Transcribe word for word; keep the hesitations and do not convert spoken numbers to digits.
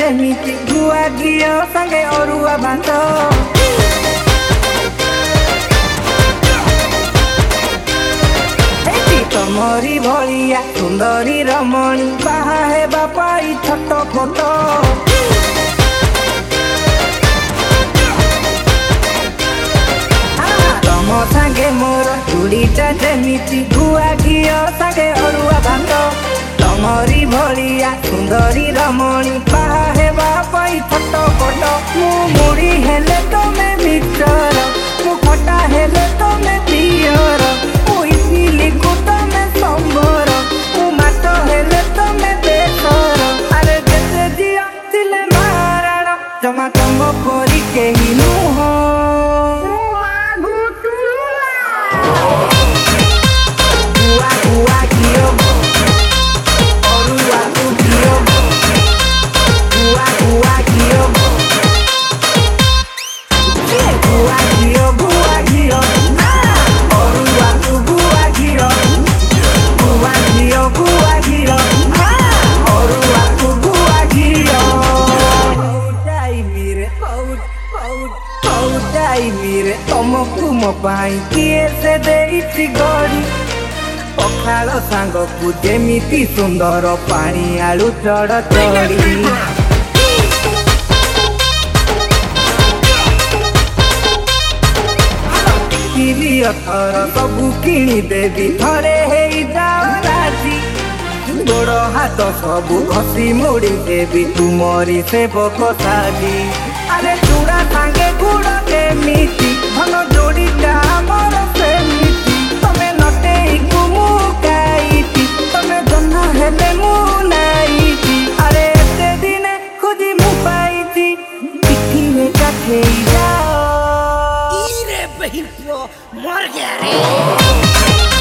ଯେମିତି ଗୁଆ ଘିଅ ସାଙ୍ଗେ ଅରୁଆ ଭାତ। ତମରି ଭଳିଆ ସୁନ୍ଦରୀ ରମଣୀ ବାହା ହେବା ପାଇଁ ଛୋଟ ଫଟ। ତମ ସାଙ୍ଗେ ମୋର ଚୁଡ଼ିଟା ଯେମିତି ଗୁଆ ଘିଅ ସାଙ୍ଗେ ଅରୁଆ ଭାତ। ତମରି ଭଳିଆ ସୁନ୍ଦରୀ ରମଣୀ ବାହା ହେବା ପାଇଁ ଛୋଟ ଫଟ। ମୁଁ ମୁଢ଼ି ହେଲେ ତମେ ମିକ୍ସଚର, ମୁଁ ଖଟା ହେଲେ ତମେ ପିଅର, ମୁଁ ଇଟିଲିକୁ ତମେ ସମ୍ବର, ମୁଁ ମାଛ ହେଲେ ତମେ ବେସର। ଆରେ ଯେତେ ଝିଅ ଥିଲେ ମାରାଣ ଜମା ତମ ପରି କେହି ନୁହଁ। ଗୁଆ ଗୁଆ ଘିଅ ଅରୁଆକୁ ଘିଅ, ଗୁଆ ଗୁଆ ଘିଅ, ଗୁଆ ଘିଅ ଗୁଆ ଘିଅ, ଅରୁଆକୁ ଗୁଆ ଘିଅ, ଗୁଆ ଘିଅ ଗୁଆ ଘିଅ, ଅରୁଆକୁ ଗୁଆ ଘିଅ। ଟାଇମିରେ ହଉ ହଉ ହଉ ଟାଇମିରେ ତମକୁ ମୋ ପାଇଁ କିଏ ସେ ଦେଇଛି ଗଢ଼ି। ପଖାଳ ସାଙ୍ଗକୁ ଯେମିତି ସୁନ୍ଦର ପାଣି ଆଳୁ ଚଡ଼ ଚଡ଼ି। ଥର ସବୁ କିଣିଦେବି ଥରେ ହେଇଯାଅ ରାଜି। ଗୋଡ଼ ହାତ ସବୁ ଘଷି ମୋଡ଼ି ଦେବି ତୁମରି ସେବକ ସାଜି। ଆରେ ଚୁଡ଼ା ସାଙ୍ଗେ ଗୁଡ଼ କେମିତି ଭଲ ଯୋଡ଼ିଟା ଆମର ସେମିତି। ତମେ ନଟେଇକୁ ମୁଁ କାଇଟି, ତମେ ଜହ୍ନ ହେଲେ ମୁଁ ନାଇଟି। ଆରେ ଏତେ ଦିନେ ଖୋଜି ମୁଁ ପାଇଛି, ପିଠିରେ କାଠେଇ ଯାଅ। मर गया रे।